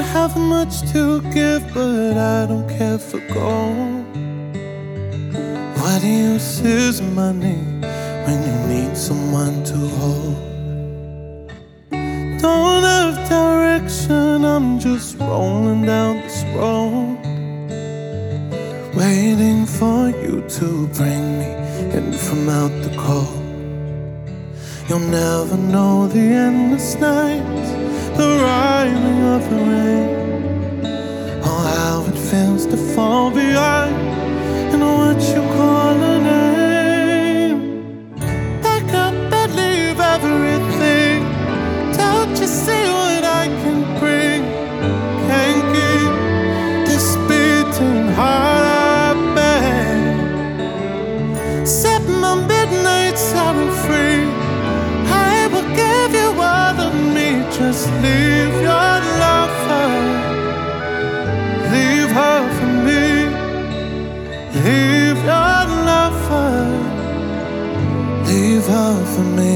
have much to give, but I don't care for gold. What use is money when you need someone to hold? Don't have direction, I'm just rolling down this road, waiting for you to bring me in from out the cold. You'll never know the endless nights, the rhyming of the rain, or how it feels to fall behind in what you call a name. Pack up and leave everything. Don't you see what I can bring? Can't keep this beating heart at bay. Set my midnights out free. I will give you all of me. Just leave your lover, leave her for me. Leave your lover, leave her for me.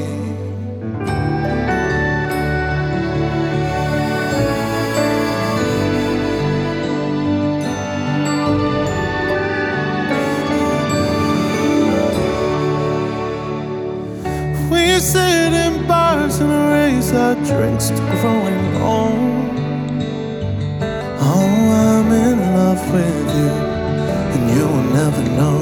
We sit in bars and raise our drinks to growing old. Oh, I'm in love with you, and you will never know.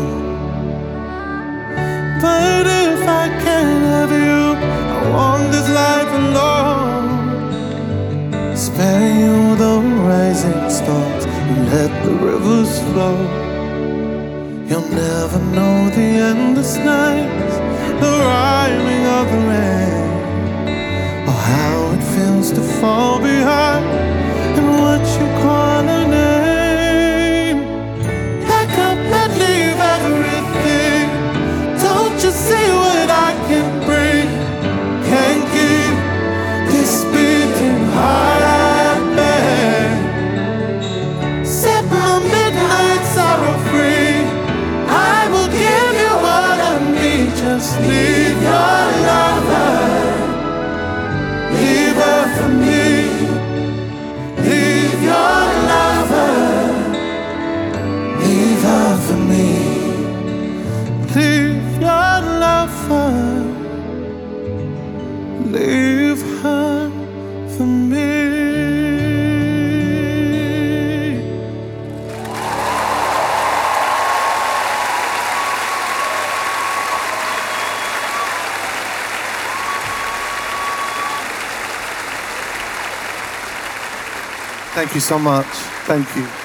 But if I can't have you, I want this life alone. Spare you the rising storms and let the rivers flow. You'll never know the endless nights, the rhyming of the rain, or how it feels to fall behind in what you call a name. Pack up and leave everything. Don't you see what I can bring? Can't keep this beating heart at bay. Set my midnights sorrow free. I will give you all of me. Just leave your lover, leave her for me. Leave your lover, leave her for me. Leave your lover, leave her for me. Thank you so much. Thank you.